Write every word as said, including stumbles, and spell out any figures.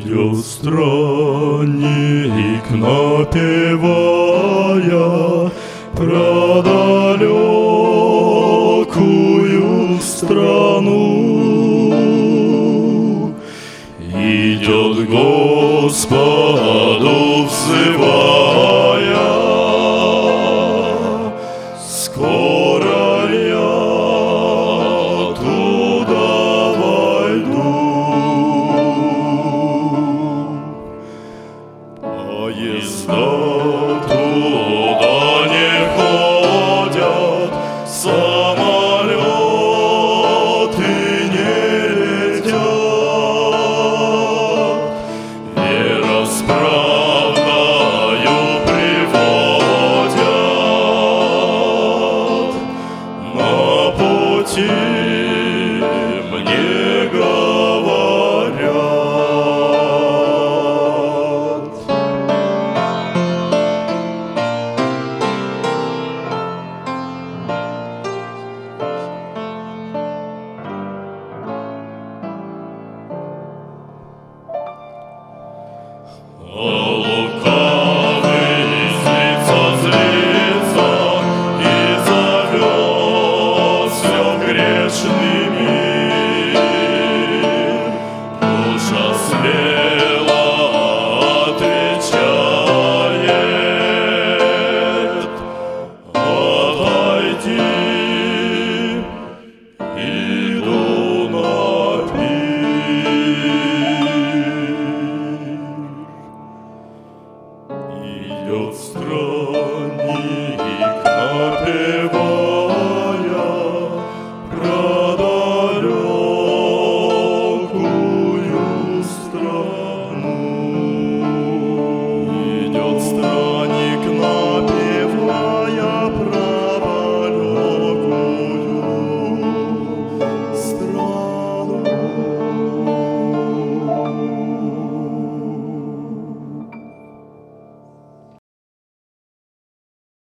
Идет странник, напевая про далекую страну. Идет Господу взывая: скоро я туда войду. Поезда туда не ходят, самолеты не летят, вера с правдою приводят, на пути мне говорят. А лукавый злится, злится и зовет все грешный мир. Душа смело отвечает: отойди, иду на пир. Идет странник, напевая